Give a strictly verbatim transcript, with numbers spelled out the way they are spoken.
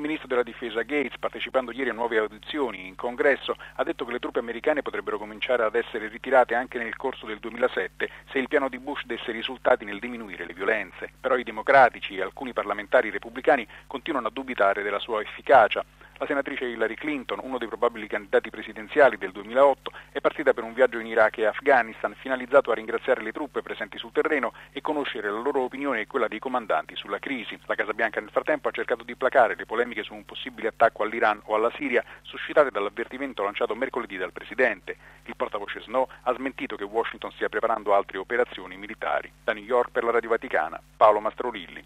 ministro della difesa Gates, partecipando ieri a nuove audizioni in congresso, ha detto che le truppe americane potrebbero cominciare ad essere ritirate anche nel corso del duemilasette se il piano di Bush desse risultati nel diminuire le violenze. Però i democratici e alcuni parlamentari repubblicani continuano a dubitare della sua efficacia. La senatrice Hillary Clinton, uno dei probabili candidati presidenziali del duemilaotto, è partita per un viaggio in Iraq e Afghanistan finalizzato a ringraziare le truppe presenti sul terreno e conoscere la loro opinione e quella dei comandanti sulla crisi. La Casa Bianca nel frattempo ha cercato di placare le polemiche su un possibile attacco all'Iran o alla Siria suscitate dall'avvertimento lanciato mercoledì dal presidente. Il portavoce Snow ha smentito che Washington stia preparando altre operazioni militari. Da New York per la Radio Vaticana, Paolo Mastrolilli.